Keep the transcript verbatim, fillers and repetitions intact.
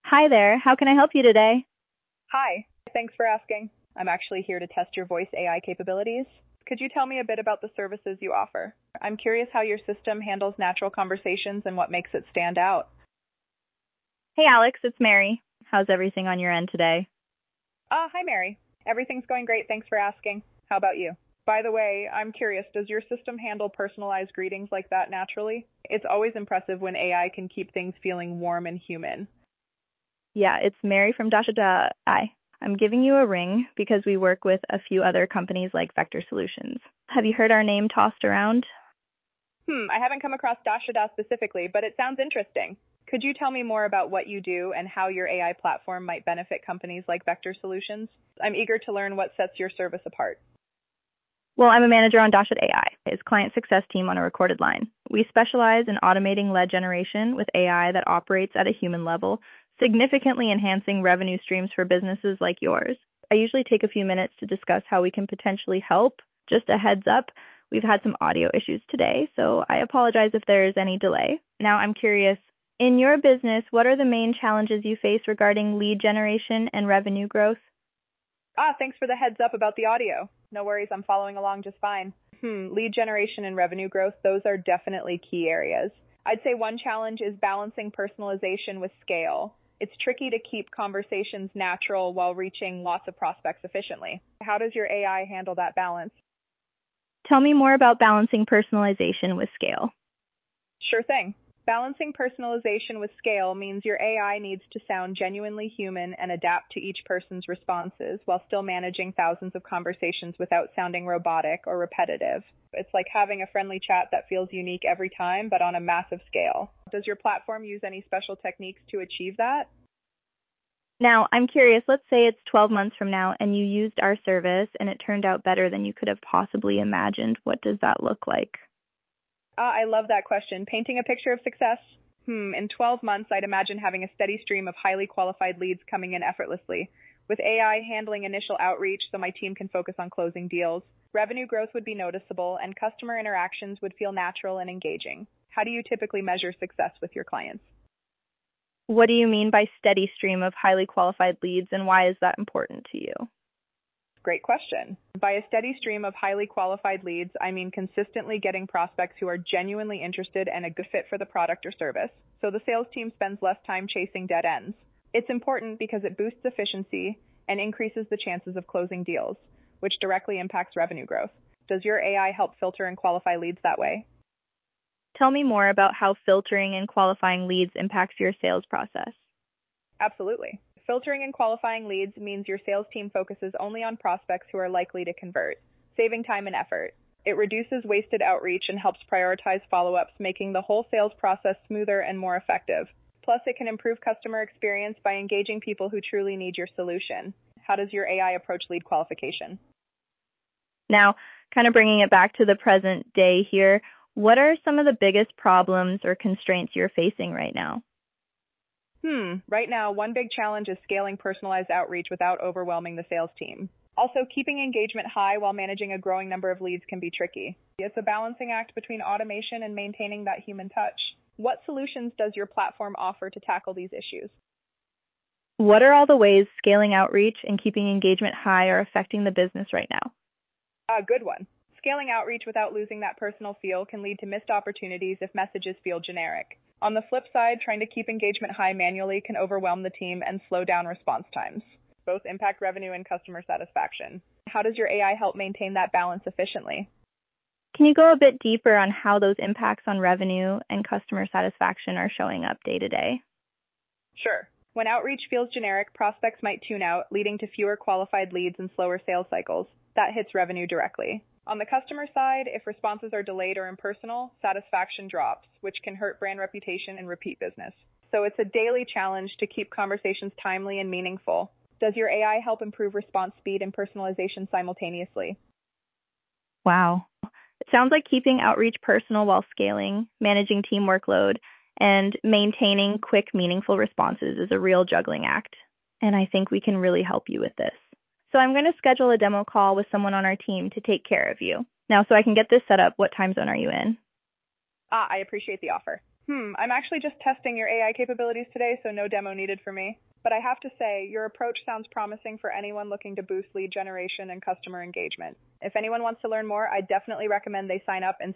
Hi there. How can I help you today? Hi, thanks for asking. I'm actually here to test your voice A I capabilities. Could you tell me a bit about the services you offer? I'm curious how your system handles natural conversations and what makes it stand out. Hey, Alex, it's Mary. How's everything on your end today? Ah, hi Mary. Everything's going great, thanks for asking. How about you? By the way, I'm curious, does your system handle personalized greetings like that naturally? It's always impressive when A I can keep things feeling warm and human. Yeah, it's Mary from Dasha Da. Hi. I'm giving you a ring because we work with a few other companies like Vector Solutions. Have you heard our name tossed around? Hmm, I haven't come across Dashada specifically, but it sounds interesting. Could you tell me more about what you do and how your A I platform might benefit companies like Vector Solutions? I'm eager to learn what sets your service apart. Well, I'm a manager on Dasha A I, his client success team on a recorded line. We specialize in automating lead generation with A I that operates at a human level, significantly enhancing revenue streams for businesses like yours. I usually take a few minutes to discuss how we can potentially help. Just a heads up, we've had some audio issues today, so I apologize if there is any delay. Now I'm curious, in your business, what are the main challenges you face regarding lead generation and revenue growth? Ah, thanks for the heads up about the audio. No worries, I'm following along just fine. Hmm, lead generation and revenue growth, those are definitely key areas. I'd say one challenge is balancing personalization with scale. It's tricky to keep conversations natural while reaching lots of prospects efficiently. How does your A I handle that balance? Tell me more about balancing personalization with scale. Sure thing. Balancing personalization with scale means your A I needs to sound genuinely human and adapt to each person's responses while still managing thousands of conversations without sounding robotic or repetitive. It's like having a friendly chat that feels unique every time, but on a massive scale. Does your platform use any special techniques to achieve that? Now, I'm curious, let's say it's twelve months from now and you used our service and it turned out better than you could have possibly imagined. What does that look like? Ah, I love that question. Painting a picture of success? Hmm, in twelve months, I'd imagine having a steady stream of highly qualified leads coming in effortlessly, with A I handling initial outreach so my team can focus on closing deals. Revenue growth would be noticeable, and customer interactions would feel natural and engaging. How do you typically measure success with your clients? What do you mean by steady stream of highly qualified leads, and why is that important to you? Great question. By a steady stream of highly qualified leads, I mean consistently getting prospects who are genuinely interested and a good fit for the product or service, so the sales team spends less time chasing dead ends. It's important because it boosts efficiency and increases the chances of closing deals, which directly impacts revenue growth. Does your A I help filter and qualify leads that way? Tell me more about how filtering and qualifying leads impacts your sales process. Absolutely. Filtering and qualifying leads means your sales team focuses only on prospects who are likely to convert, saving time and effort. It reduces wasted outreach and helps prioritize follow-ups, making the whole sales process smoother and more effective. Plus, it can improve customer experience by engaging people who truly need your solution. How does your A I approach lead qualification? Now, kind of bringing it back to the present day here, what are some of the biggest problems or constraints you're facing right now? Hmm, right now, one big challenge is scaling personalized outreach without overwhelming the sales team. Also, keeping engagement high while managing a growing number of leads can be tricky. It's a balancing act between automation and maintaining that human touch. What solutions does your platform offer to tackle these issues? What are all the ways scaling outreach and keeping engagement high are affecting the business right now? A good one. Scaling outreach without losing that personal feel can lead to missed opportunities if messages feel generic. On the flip side, trying to keep engagement high manually can overwhelm the team and slow down response times. Both impact revenue and customer satisfaction. How does your A I help maintain that balance efficiently? Can you go a bit deeper on how those impacts on revenue and customer satisfaction are showing up day to day? Sure. When outreach feels generic, prospects might tune out, leading to fewer qualified leads and slower sales cycles. That hits revenue directly. On the customer side, if responses are delayed or impersonal, satisfaction drops, which can hurt brand reputation and repeat business. So it's a daily challenge to keep conversations timely and meaningful. Does your A I help improve response speed and personalization simultaneously? Wow. It sounds like keeping outreach personal while scaling, managing team workload, and maintaining quick, meaningful responses is a real juggling act. And I think we can really help you with this. So I'm going to schedule a demo call with someone on our team to take care of you. Now, so I can get this set up, what time zone are you in? Ah, I appreciate the offer. Hmm, I'm actually just testing your A I capabilities today, so no demo needed for me. But I have to say, your approach sounds promising for anyone looking to boost lead generation and customer engagement. If anyone wants to learn more, I definitely recommend they sign up and